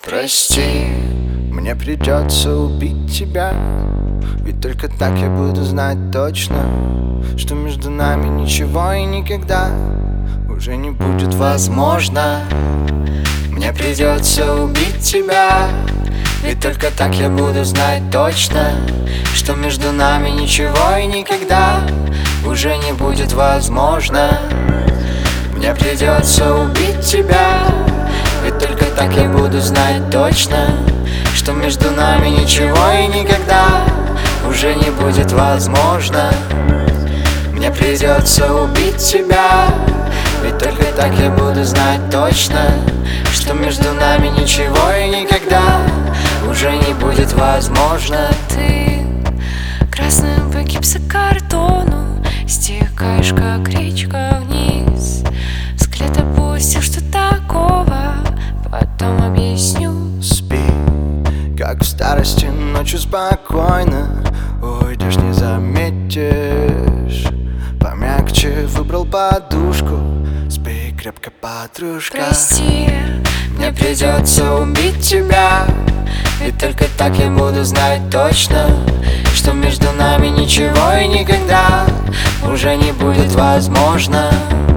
Прости, мне придется убить тебя, ведь только так я буду знать точно, что между нами ничего и никогда уже не будет возможно. Мне придется убить тебя, ведь только так я буду знать точно, что между нами ничего и никогда уже не будет возможно. Мне придется убить тебя, ведь только так я буду знать точно, что между нами ничего и никогда уже не будет возможно. Мне придется убить тебя, ведь только так я буду знать точно, что между нами ничего и никогда уже не будет возможно. Ты красным по гипсокартону стекаешь, как речка, вниз. Взгляд опустил, что такого, потом объясню. Спи, как в старости, ночью спокойно, уйдешь, не заметишь. Помягче выбрал подушку, спи крепко, подружка. Прости, Мне придется убить тебя, ведь только так я буду знать точно, что между нами ничего и никогда уже не будет возможно.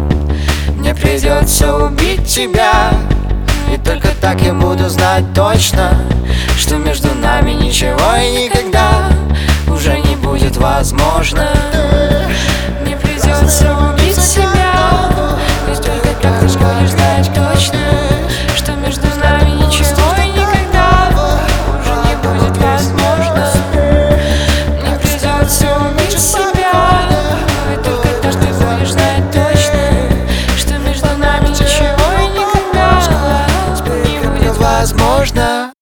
Мне придется убить тебя, ведь только так я буду знать точно, что между нами ничего и никогда уже не будет возможно. мне придется убить себя, ведь только так ты будешь знать точно, что между нами ничего и никогда уже не будет возможно. Мне придется убить себя, ведь только так ты будешь знать точно, что между нами ничего и никогда не будет Возможно.